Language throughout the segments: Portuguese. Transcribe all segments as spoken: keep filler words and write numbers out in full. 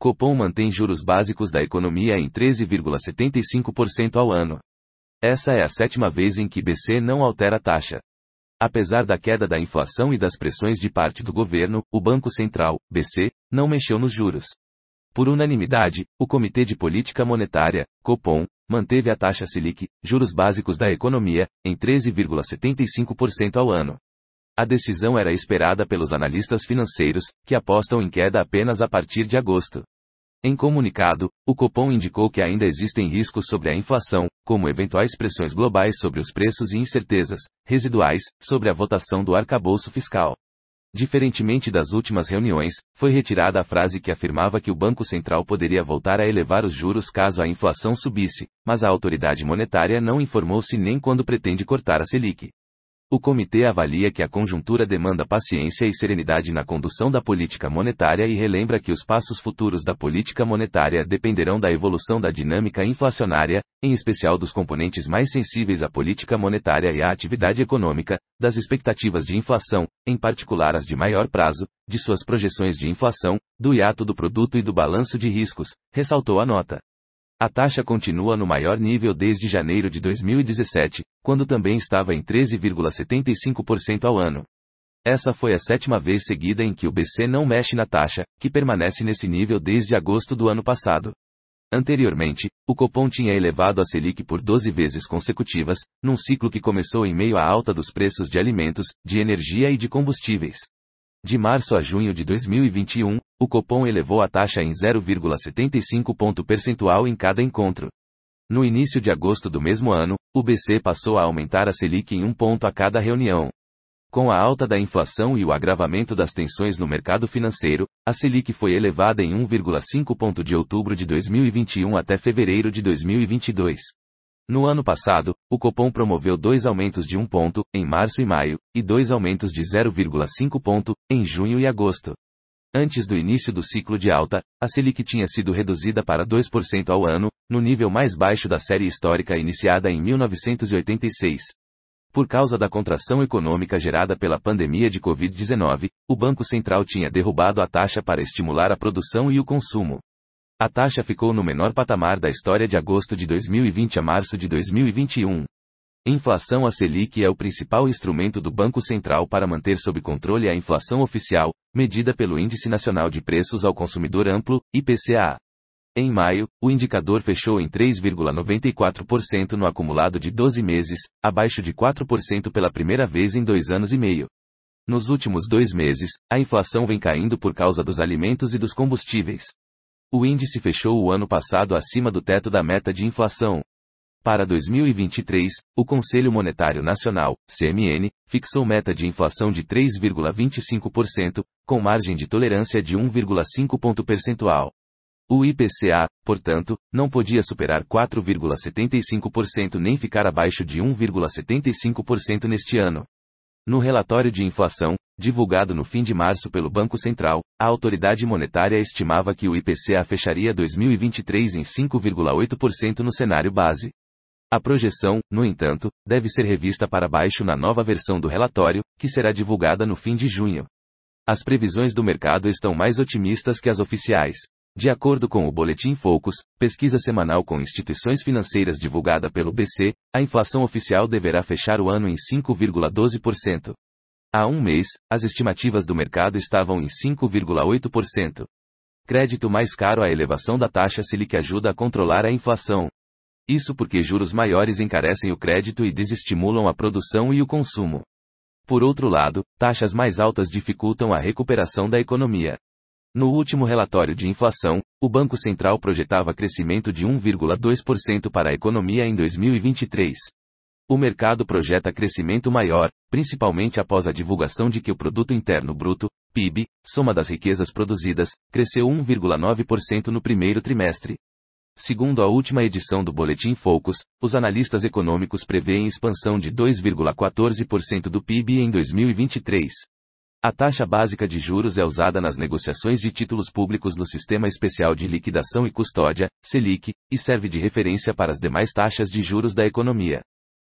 Copom mantém juros básicos da economia em treze vírgula setenta e cinco por cento ao ano. Essa é a sétima vez em que B C não altera a taxa. Apesar da queda da inflação e das pressões de parte do governo, o Banco Central, B C, não mexeu nos juros. Por unanimidade, o Comitê de Política Monetária, Copom, manteve a taxa Selic, juros básicos da economia, em treze vírgula setenta e cinco por cento ao ano. A decisão era esperada pelos analistas financeiros, que apostam em queda apenas a partir de agosto. Em comunicado, o Copom indicou que ainda existem riscos sobre a inflação, como eventuais pressões globais sobre os preços e incertezas residuais sobre a votação do arcabouço fiscal. Diferentemente das últimas reuniões, foi retirada a frase que afirmava que o Banco Central poderia voltar a elevar os juros caso a inflação subisse, mas a autoridade monetária não informou se nem quando pretende cortar a Selic. O comitê avalia que a conjuntura demanda paciência e serenidade na condução da política monetária e relembra que os passos futuros da política monetária dependerão da evolução da dinâmica inflacionária, em especial dos componentes mais sensíveis à política monetária e à atividade econômica, das expectativas de inflação, em particular as de maior prazo, de suas projeções de inflação, do hiato do produto e do balanço de riscos, ressaltou a nota. A taxa continua no maior nível desde janeiro de dois mil e dezessete, quando também estava em treze vírgula setenta e cinco por cento ao ano. Essa foi a sétima vez seguida em que o B C não mexe na taxa, que permanece nesse nível desde agosto do ano passado. Anteriormente, o Copom tinha elevado a Selic por doze vezes consecutivas, num ciclo que começou em meio à alta dos preços de alimentos, de energia e de combustíveis. De março a junho de dois mil e vinte e um, o Copom elevou a taxa em zero vírgula setenta e cinco ponto percentual em cada encontro. No início de agosto do mesmo ano, o B C passou a aumentar a Selic em um ponto a cada reunião. Com a alta da inflação e o agravamento das tensões no mercado financeiro, a Selic foi elevada em um vírgula cinco ponto de outubro de dois mil e vinte e um até fevereiro de dois mil e vinte e dois. No ano passado, o Copom promoveu dois aumentos de um ponto, em março e maio, e dois aumentos de zero vírgula cinco ponto, em junho e agosto. Antes do início do ciclo de alta, a Selic tinha sido reduzida para dois por cento ao ano, no nível mais baixo da série histórica iniciada em mil novecentos e oitenta e seis. Por causa da contração econômica gerada pela pandemia de covid dezenove, o Banco Central tinha derrubado a taxa para estimular a produção e o consumo. A taxa ficou no menor patamar da história de agosto de dois mil e vinte a março de dois mil e vinte e um. Inflação. A Selic é o principal instrumento do Banco Central para manter sob controle a inflação oficial, medida pelo Índice Nacional de Preços ao Consumidor Amplo, I P C A. Em maio, o indicador fechou em três vírgula noventa e quatro por cento no acumulado de doze meses, abaixo de quatro por cento pela primeira vez em dois anos e meio. Nos últimos dois meses, a inflação vem caindo por causa dos alimentos e dos combustíveis. O índice fechou o ano passado acima do teto da meta de inflação. Para dois mil e vinte e três, o Conselho Monetário Nacional, C M N, fixou meta de inflação de três vírgula vinte e cinco por cento, com margem de tolerância de um vírgula cinco ponto percentual. O I P C A, portanto, não podia superar quatro vírgula setenta e cinco por cento nem ficar abaixo de um vírgula setenta e cinco por cento neste ano. No relatório de inflação, divulgado no fim de março pelo Banco Central, a autoridade monetária estimava que o I P C A fecharia dois mil e vinte e três em cinco vírgula oito por cento no cenário base. A projeção, no entanto, deve ser revista para baixo na nova versão do relatório, que será divulgada no fim de junho. As previsões do mercado estão mais otimistas que as oficiais. De acordo com o Boletim Focus, pesquisa semanal com instituições financeiras divulgada pelo B C, a inflação oficial deverá fechar o ano em cinco vírgula doze por cento. Há um mês, as estimativas do mercado estavam em cinco vírgula oito por cento. Crédito mais caro. A elevação da taxa Selic ajuda a controlar a inflação. Isso porque juros maiores encarecem o crédito e desestimulam a produção e o consumo. Por outro lado, taxas mais altas dificultam a recuperação da economia. No último relatório de inflação, o Banco Central projetava crescimento de um vírgula dois por cento para a economia em dois mil e vinte e três. O mercado projeta crescimento maior, principalmente após a divulgação de que o Produto Interno Bruto, P I B, soma das riquezas produzidas, cresceu um vírgula nove por cento no primeiro trimestre. Segundo a última edição do Boletim Focus, os analistas econômicos prevêem expansão de dois vírgula quatorze por cento do P I B em dois mil e vinte e três. A taxa básica de juros é usada nas negociações de títulos públicos no Sistema Especial de Liquidação e Custódia, Selic, e serve de referência para as demais taxas de juros da economia.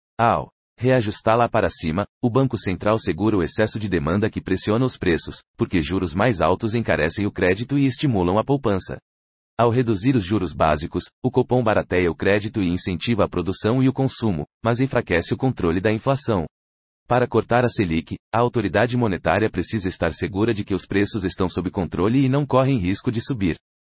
Ao reajustá-la para cima, o Banco Central segura o excesso de demanda que pressiona os preços, porque juros mais altos encarecem o crédito e estimulam a poupança. Ao reduzir os juros básicos, o Copom barateia o crédito e incentiva a produção e o consumo, mas enfraquece o controle da inflação. Para cortar a Selic, a autoridade monetária precisa estar segura de que os preços estão sob controle e não correm risco de subir.